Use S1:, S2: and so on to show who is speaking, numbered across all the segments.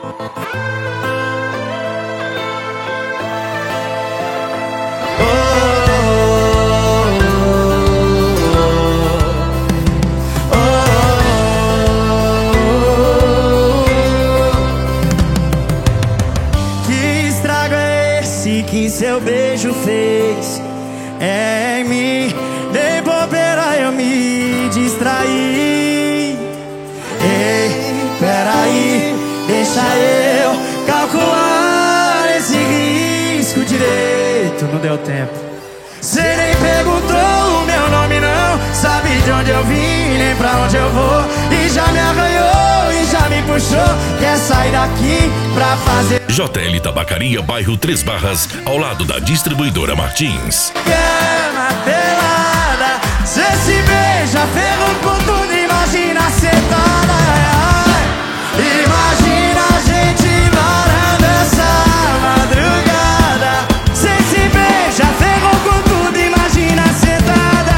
S1: Que seu beijo fez em mim, de bobeira eu me distraí. Ei, peraí, deixa eu calcular esse risco direito. Não deu tempo. Cê nem perguntou o meu nome não, sabe de onde eu vim, nem pra onde eu vou. E já me arranhou e já me puxou, quer sair daqui pra fazer
S2: JL Tabacaria, bairro Três Barras, ao lado da distribuidora Martins.
S1: Cama pelada, cê se beija, ferro com tudo, imagina sentada. Imagina a gente varando essa madrugada. Cê se beija, ferro com tudo, imagina sentada.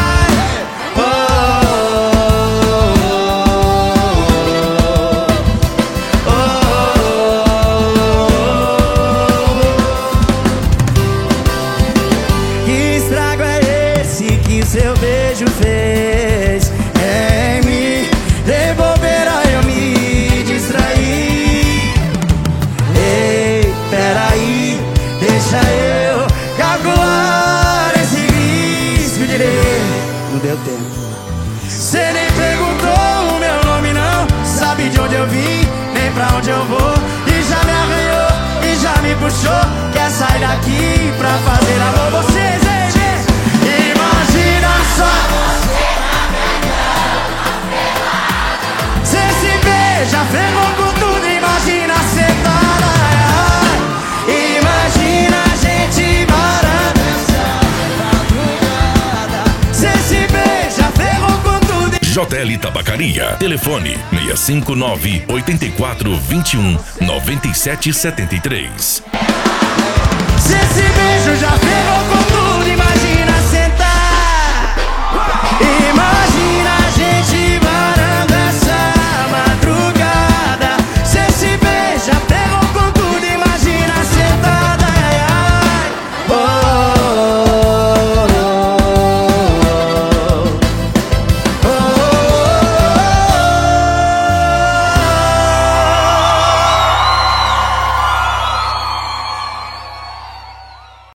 S1: Que estrago é esse que seu beijo fez em mim? De bobeira eu me distraí. Ei, peraí, deixa eu calcular esse risco direito. Não deu tempo. Cê nem perguntou o meu nome não, sabe de onde eu vim, nem pra onde eu vou. E já me arranhou e já me puxou, quer sair daqui pra fazer amor. Vocês, imagina só, cê se beija, ferrou com tudo, imagina sentada. Imagina a gente varando essa madrugada. Cê se beija, ferrou com tudo.
S2: JL Tabacaria, telefone 659 84 21 97 73.
S1: Cê se beija, já ferrou com